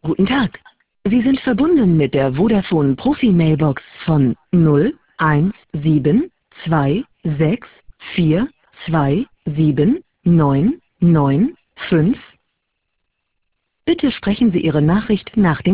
Guten Tag. Sie sind verbunden mit der Vodafone Profi-Mailbox von 01726427995. Bitte sprechen Sie Ihre Nachricht nach dem